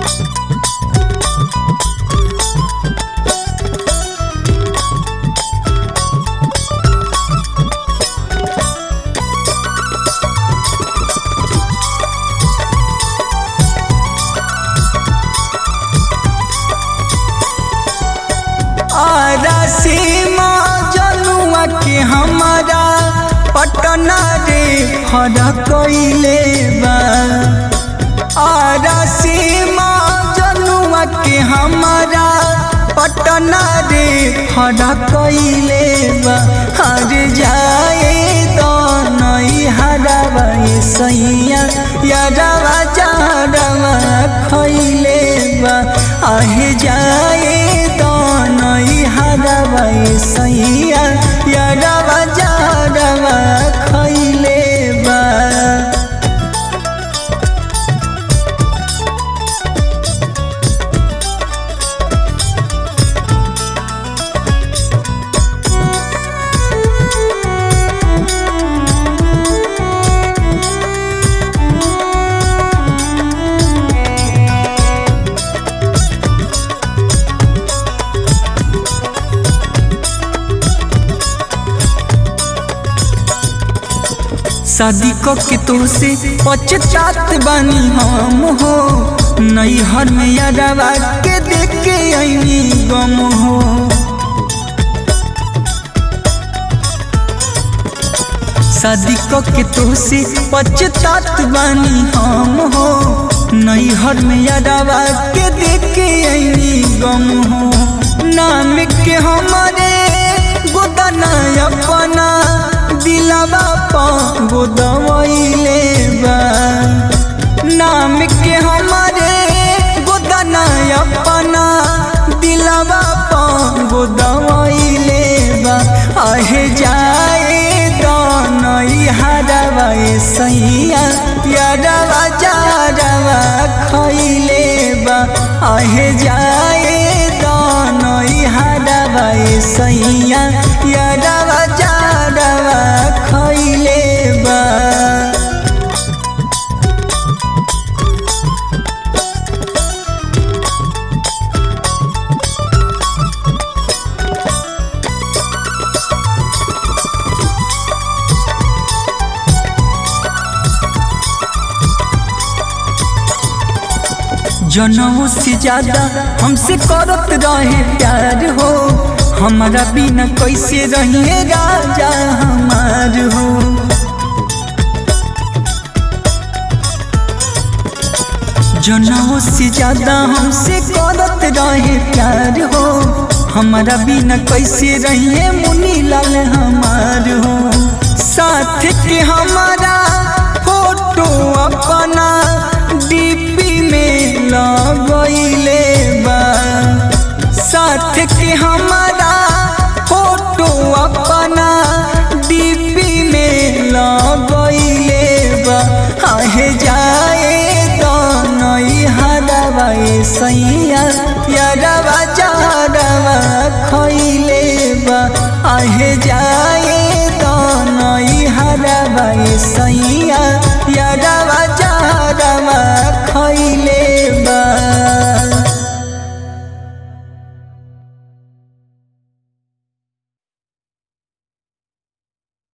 सीमा जनुआ के हमारा पटना रे फरकइले बा। सीमा जनुआ के हमारा पटना रे फरकइले बा। हर जाए तो नई हरावा सैया यारवा जारवा खइले बा। आहे जाए हरवा सैया यारवा जारवा खइले बा। शादी के तो से पछतात बानी हम हो। नैहर में यारवा के देख के आईनी गम हो। शादी के तो से पछतात बानी हम हो। नैहर में यारवा के देख के आईनी गम हो। नाम के हमारे गोदना अपना दिलवा गोदवैले बा। नाम के हमारे गोदना अपना दिलवा गोदवैले बा। आहे जाए तो नई हरवा सैया यारवा जारवा खइले बा। आहे जाए तो नई हरवा सैया यारवा जारवा खइले बा। जनों से ज्यादा हमसे करत रहे प्यार हो। हमारा बिना कैसे रहिए राजा हमार हो। जनों से ज्यादा हमसे करत रहे प्यार हो। हमारा बिना कैसे रहिए मुनी लाल हमार हो। साथ के हमारा फोटो अपना डीपी में लगइले बा। साथ के हमारा फोटो अपना डीपी में लगइले बा। आहे जाए तो नई हरवा सैया यारवा जारवा खइले बा। आहे जाए तो नई हरवा सैया यारवा जारवा